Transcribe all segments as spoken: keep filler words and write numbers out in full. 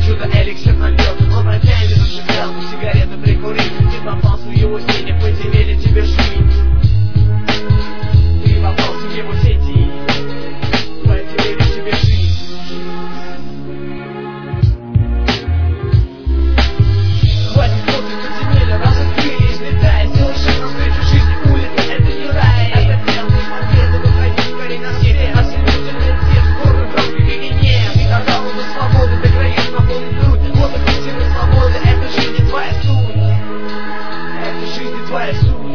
чудо эликсир нальет. Он протянет, зажигал, сигарету прикурить. Ты попал в его сети, подземелье тебе жизнь. Ты попал в его сети, подземелье тебе жизнь. Хватит слушать подземелья, раз открыли и слетай. Сделай шаг навстречу жизни, улица это не рай. Это белый победы, выходи скорей на свет. Ослепительный цвет, горы громко и нет. Ты отдал за свободу, до краев наполнен грудь. Вот и истинная свобода, это жизнь и твоя суть. Это жизнь и твоя суть.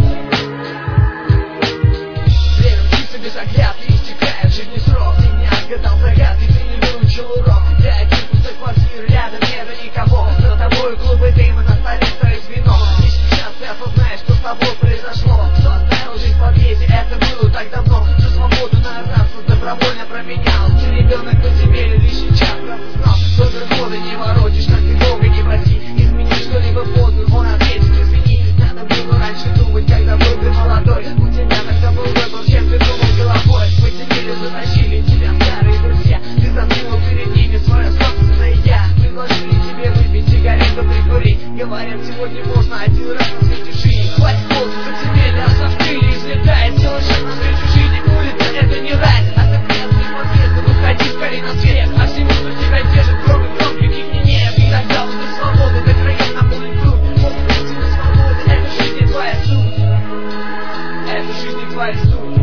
Время мчится без оглядки, истекает жизни срок. Ты не отгадал загадки, ты не выучил урок. Ты один в пустой квартире, рядом нету никого. За тобой клубы дыма, на столе стоит вино. И сейчас ты осознаешь, что с тобой произошло. Кто оставил жизнь в подъезде, это было так давно. Всю свободу на рабство добровольно променял. Ты ребенок подземелья, ты сейчас просто знал. Сколько года не воротишь, так ты долго не проси. Измени что-либо поздно, он ответит, извини. Надо было раньше думать, когда был ты молодой. У тебя тогда был выбор, чем ты думал головой. В подземелье затащили тебя старые друзья. Ты задумал перед ними свое собственное я. Предложили тебе выпить сигарету, прикурить. Говорят, сегодня можно один раз на свете жить. Хватит ползать подземелья, раскрыли и взлетает. Делай шаг навстречу жизни, улица это не рай. А ты грязный подъезд, выходи скорей на свет. А всему, что тебя держит, кроме громких и нет. И тогда уже свободы, до краев наполнен грудь. Вот истинная свобода, это жизнь и твоя суть. Это жизнь и твоя суть.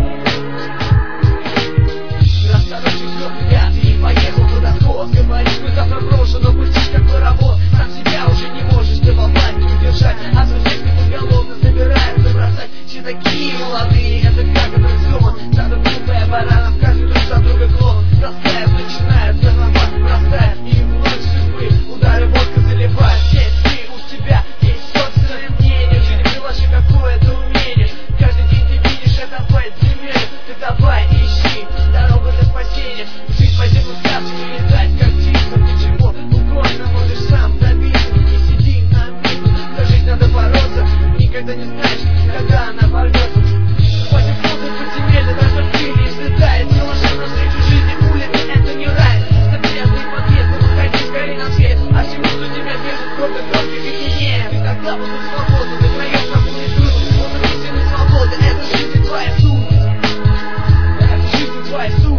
Осторожней, все, взгляд, и поехал под откос. Говоришь, мы завтра брошу, но пустишь как паровоз. Сам себя уже не можешь, ты во власти удержать. А друзья к нему голодно собираются бросать. Все такие молодые, это как аттракцион. Надо глупая баранов, каждый друг за друга клон. Бросает, начинает, за вас бросает. И вновь судьбы, удары водка заливает. Есть ты, у тебя есть собственное мнение. В жизни приложи какое-то умение. Каждый день ты видишь это подземелье. Ты давай ищи дорогу для спасения. Жизнь по землю сказки не летать, как птица. Ничего, буквально можешь сам добиться. Не сиди на месте, за жизнь надо бороться. Никогда не знаешь, когда она порвется. Хватит ползать подземелья, даже в пыли взлетает. Делай шаг навстречу жизни, улица это не рай. Стопрязный подъезд, выходи скорей на свет. А всему, что тебя держит, кроме громких и нет. Ты тогда будешь свободен, до краев наполнен грудь. Вот истинная свобода, это жизнь и твоя суть. Это жизнь и твоя суть.